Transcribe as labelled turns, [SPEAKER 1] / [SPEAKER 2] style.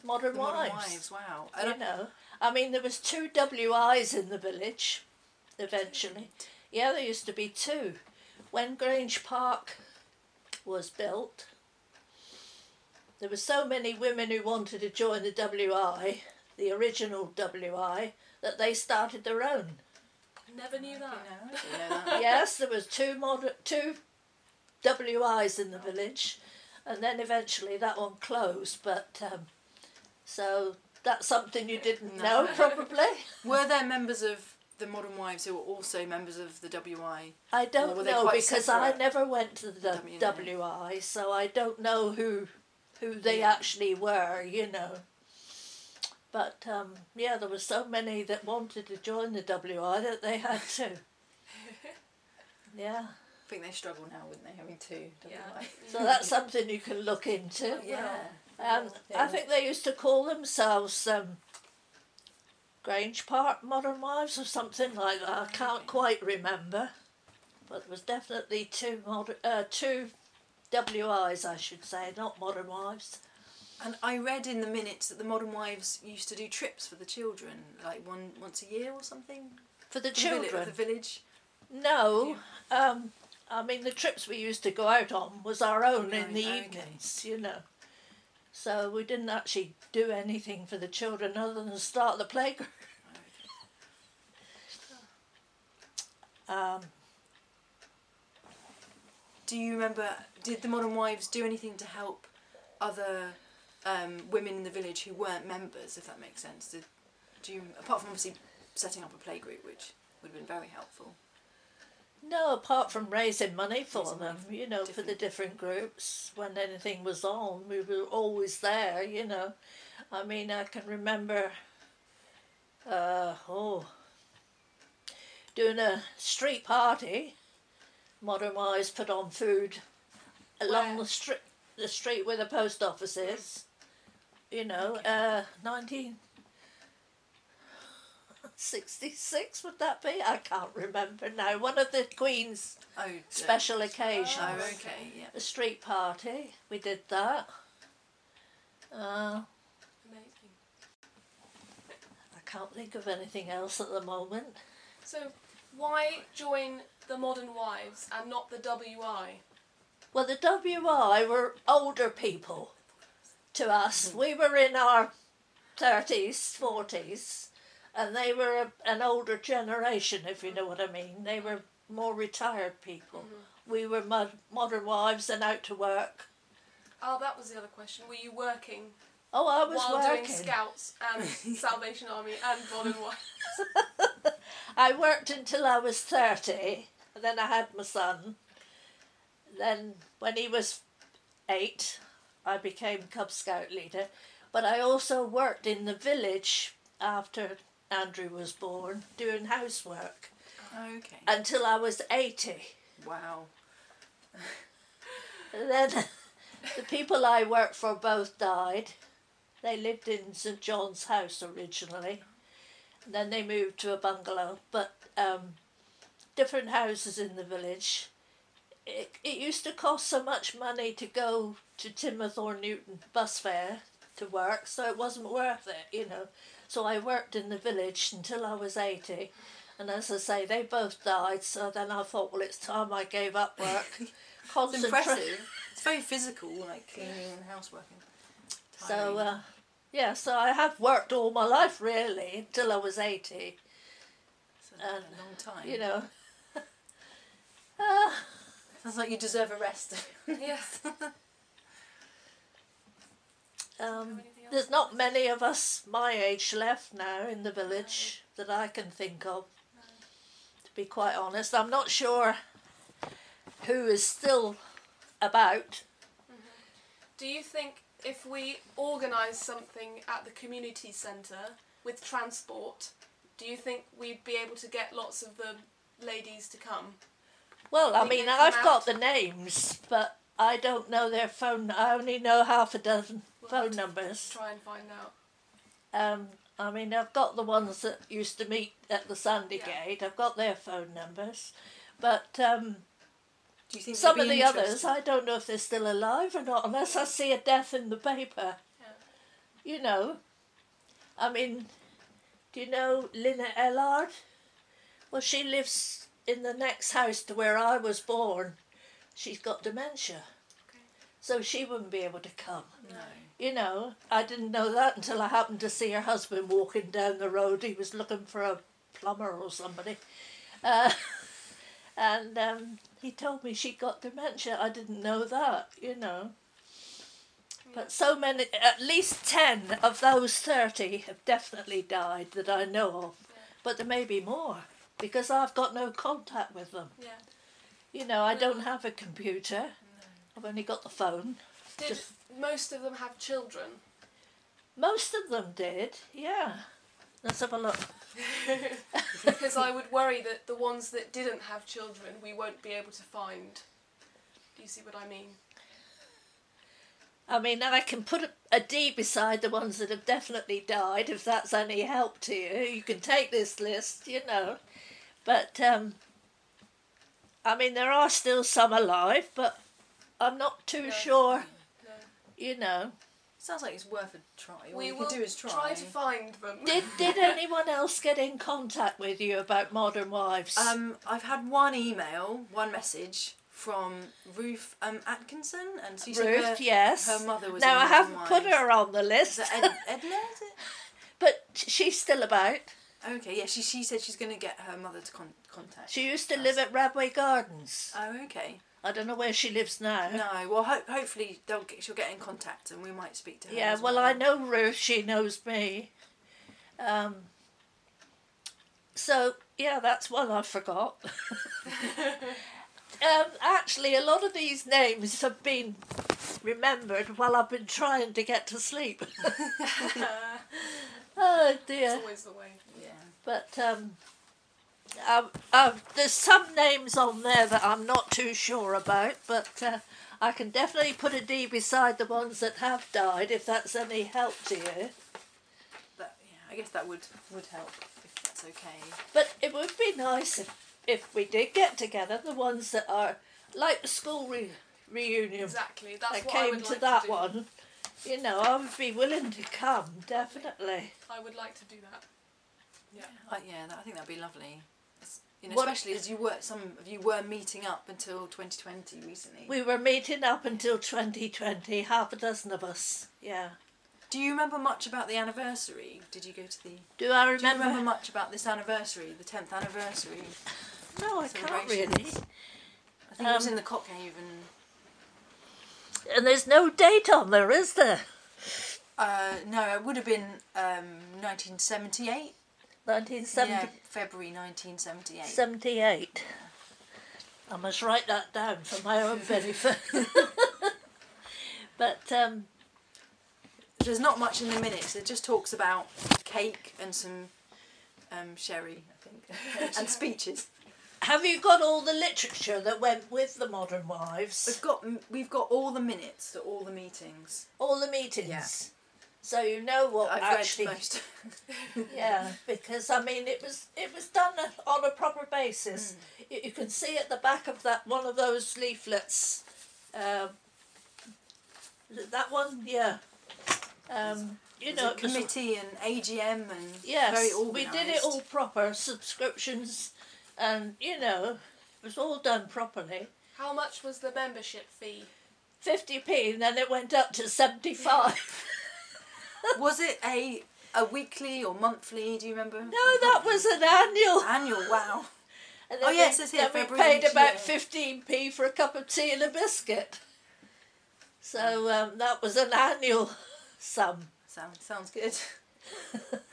[SPEAKER 1] Modern
[SPEAKER 2] The Modern
[SPEAKER 1] Wives.
[SPEAKER 2] Wives, wow.
[SPEAKER 1] You know, I mean, there was 2 WIs in the village, eventually. Yeah, there used to be 2. When Grange Park was built, there were so many women who wanted to join the WI, the original WI, that they started their own.
[SPEAKER 3] Never knew that.
[SPEAKER 2] I didn't know that.
[SPEAKER 1] Yes, there was 2 WIs in the village, and then eventually that one closed, but so that's something you didn't know, probably.
[SPEAKER 2] Were there members of the Modern Wives who were also members of the WI?
[SPEAKER 1] I don't know, because
[SPEAKER 2] separate?
[SPEAKER 1] I never went to the WI, so I don't know who they actually were, you know. But yeah, there were so many that wanted to join the WI that they had to. Yeah.
[SPEAKER 2] I think they struggle now, wouldn't they, having 2 WI?
[SPEAKER 1] So that's something you can look into.
[SPEAKER 2] Yeah.
[SPEAKER 1] I think they used to call themselves Grange Park Modern Wives or something like that. I can't quite remember. But there was definitely 2 WIs, I should say, not Modern Wives.
[SPEAKER 2] And I read in the minutes that the Modern Wives used to do trips for the children, like once a year or something?
[SPEAKER 1] For the children?
[SPEAKER 2] The village?
[SPEAKER 1] No. I mean, the trips we used to go out on was our own in the evenings, you know. So we didn't actually do anything for the children other than start the playgroup.
[SPEAKER 2] Do you remember, did the Modern Wives do anything to help other women in the village who weren't members, if that makes sense? Do you, apart from obviously setting up a playgroup, which would have been very helpful?
[SPEAKER 1] No, apart from raising money for them, you know, for the different groups. When anything was on, we were always there, you know. I mean, I can remember, doing a street party. Modern Wives put on food along the street where the post office is. You know, 1966 would that be? I can't remember now. One of the Queen's special occasions.
[SPEAKER 2] Oh, okay, yeah.
[SPEAKER 1] A street party. We did that.
[SPEAKER 3] Amazing.
[SPEAKER 1] I can't think of anything else at the moment.
[SPEAKER 3] So, why join the Modern Wives and not the WI?
[SPEAKER 1] Well, the WI were older people to us. We were in our 30s, 40s, and they were an older generation, if you know what I mean. They were more retired people. We were Modern Wives and out to work.
[SPEAKER 3] Oh, that was the other question. Were you working?
[SPEAKER 1] Oh, I was
[SPEAKER 3] while
[SPEAKER 1] working.
[SPEAKER 3] Doing Scouts and Salvation Army and Modern Wives?
[SPEAKER 1] I worked until I was 30, and then I had my son. Then, when he was 8, I became Cub Scout leader. But I also worked in the village after Andrew was born, doing housework.
[SPEAKER 2] Okay.
[SPEAKER 1] Until I was 80.
[SPEAKER 2] Wow.
[SPEAKER 1] And then the people I worked for both died. They lived in St John's House originally. And then they moved to a bungalow. But different houses in the village. It used to cost so much money to go to Timoth or Newton bus fare to work, so it wasn't worth it, you know. So I worked in the village until I was 80, and as I say, they both died, so then I thought, well, it's time I gave up work.
[SPEAKER 2] It's impressive. It's very physical, like cleaning and houseworking.
[SPEAKER 1] So, yeah, so I have worked all my life, really, until I was 80.
[SPEAKER 2] It's a long time.
[SPEAKER 1] You know.
[SPEAKER 2] Sounds like you deserve a rest.
[SPEAKER 3] Yes.
[SPEAKER 1] There's not many of us my age left now in the village that I can think of, to be quite honest. I'm not sure who is still about.
[SPEAKER 3] Do you think if we organise something at the community centre with transport, do you think we'd be able to get lots of the ladies to come?
[SPEAKER 1] Well, I mean, I've got the names, but I don't know their phone. I only know half a dozen phone numbers.
[SPEAKER 3] Try and find out.
[SPEAKER 1] I mean, I've got the ones that used to meet at the Sandygate. I've got their phone numbers. But
[SPEAKER 2] Do you think
[SPEAKER 1] some
[SPEAKER 2] they'd
[SPEAKER 1] of
[SPEAKER 2] be
[SPEAKER 1] the others,
[SPEAKER 2] interested?
[SPEAKER 1] I don't know if they're still alive or not, unless I see a death in the paper. You know, I mean, do you know Lynn Ellard? Well, she lives in the next house to where I was born. She's got dementia.
[SPEAKER 3] Okay.
[SPEAKER 1] So she wouldn't be able to come.
[SPEAKER 2] No.
[SPEAKER 1] You know, I didn't know that until I happened to see her husband walking down the road. He was looking for a plumber or somebody. And he told me she got dementia. I didn't know that, you know. But so many, at least 10 of those 30 have definitely died that I know of.
[SPEAKER 3] Yeah.
[SPEAKER 1] But there may be more because I've got no contact with them.
[SPEAKER 3] Yeah.
[SPEAKER 1] You know, I don't have a computer. I've only got the phone.
[SPEAKER 3] Did
[SPEAKER 1] Just-
[SPEAKER 3] most of them have children?
[SPEAKER 1] Most of them did, yeah. Let's have a look.
[SPEAKER 3] Because I would worry that the ones that didn't have children we won't be able to find. Do you see what I mean?
[SPEAKER 1] I mean, I can put a D beside the ones that have definitely died, if that's any help to you. You can take this list, you know. But, I mean, there are still some alive, but I'm not too
[SPEAKER 3] No.
[SPEAKER 1] sure,
[SPEAKER 3] No.
[SPEAKER 1] you know.
[SPEAKER 2] Sounds like it's worth a try. All
[SPEAKER 3] We
[SPEAKER 2] you
[SPEAKER 3] will
[SPEAKER 2] can do is try.
[SPEAKER 3] to find them.
[SPEAKER 1] Did anyone else get in contact with you about Modern Wives?
[SPEAKER 2] I've had one email, one message from Ruth Atkinson, and she said
[SPEAKER 1] Ruth, yes.
[SPEAKER 2] her mother was.
[SPEAKER 1] Now,
[SPEAKER 2] in
[SPEAKER 1] I
[SPEAKER 2] Modern
[SPEAKER 1] haven't put
[SPEAKER 2] Wives.
[SPEAKER 1] her on the
[SPEAKER 2] Is
[SPEAKER 1] list,
[SPEAKER 2] that Edna? Is it?
[SPEAKER 1] but she's still about.
[SPEAKER 2] Okay, yeah. She said she's going to get her mother to contact.
[SPEAKER 1] She used to live at Radway Gardens.
[SPEAKER 2] Oh, okay.
[SPEAKER 1] I don't know where she lives now.
[SPEAKER 2] No, well, hopefully she'll get in contact and we might speak to her.
[SPEAKER 1] Yeah,
[SPEAKER 2] as
[SPEAKER 1] well, I know Ruth. She knows me. So, yeah, that's one I forgot. Actually, a lot of these names have been remembered while I've been trying to get to sleep. Oh,
[SPEAKER 3] It's
[SPEAKER 1] dear.
[SPEAKER 3] always the way.
[SPEAKER 2] Yeah.
[SPEAKER 1] But there's some names on there that I'm not too sure about, but I can definitely put a D beside the ones that have died, if that's any help to you.
[SPEAKER 2] But yeah, I guess that would help if that's okay.
[SPEAKER 1] But it would be nice if we did get together, the ones that are like the school reunion.
[SPEAKER 3] Exactly. That's
[SPEAKER 1] I
[SPEAKER 3] what I
[SPEAKER 1] came
[SPEAKER 3] would
[SPEAKER 1] to
[SPEAKER 3] like
[SPEAKER 1] that
[SPEAKER 3] to do.
[SPEAKER 1] one. You know, I would be willing to come, definitely.
[SPEAKER 3] I would like to do that. Yeah.
[SPEAKER 2] I think that'd be lovely. You know,
[SPEAKER 1] What-
[SPEAKER 2] especially as some of you were meeting up until 2020 recently.
[SPEAKER 1] We were meeting up until 2020, half a dozen of us, yeah.
[SPEAKER 2] Do you remember much about the anniversary? Did you go to the?
[SPEAKER 1] Do I
[SPEAKER 2] Do you
[SPEAKER 1] remember?
[SPEAKER 2] remember much about this anniversary, the 10th anniversary?
[SPEAKER 1] No, I can't really.
[SPEAKER 2] celebrations? I think it was in the Cockhaven.
[SPEAKER 1] And there's no date on there, is there?
[SPEAKER 2] No, it would have been 1978.
[SPEAKER 1] 1970.
[SPEAKER 2] Yeah, February 1978.
[SPEAKER 1] 78. I must write that down for my own benefit. But
[SPEAKER 2] There's not much in the minutes. It just talks about cake and some sherry, I think, and speeches.
[SPEAKER 1] have you got all the literature that went with the Modern Wives?
[SPEAKER 2] We've got all the minutes to all the meetings.
[SPEAKER 1] All the meetings.
[SPEAKER 2] Yeah.
[SPEAKER 1] So you know what
[SPEAKER 2] I've
[SPEAKER 1] actually.
[SPEAKER 2] read most.
[SPEAKER 1] Yeah, because I mean it was done on a proper basis. You can see at the back of that one of those leaflets. That one, yeah. You know, it was,
[SPEAKER 2] committee and AGM and
[SPEAKER 1] yes,
[SPEAKER 2] very
[SPEAKER 1] we
[SPEAKER 2] organised.
[SPEAKER 1] did it all proper, subscriptions, and you know, it was all done properly.
[SPEAKER 3] How much was the membership fee?
[SPEAKER 1] 50p, and then it went up to 75.
[SPEAKER 2] Was it a weekly or monthly? Do you remember?
[SPEAKER 1] No, that was an annual.
[SPEAKER 2] Annual. Wow.
[SPEAKER 1] And
[SPEAKER 2] Oh, yeah, it says here,
[SPEAKER 1] then we
[SPEAKER 2] February
[SPEAKER 1] paid
[SPEAKER 2] each
[SPEAKER 1] about
[SPEAKER 2] year.
[SPEAKER 1] 15p for a cup of tea and a biscuit. So that was an annual sum.
[SPEAKER 2] Sounds good.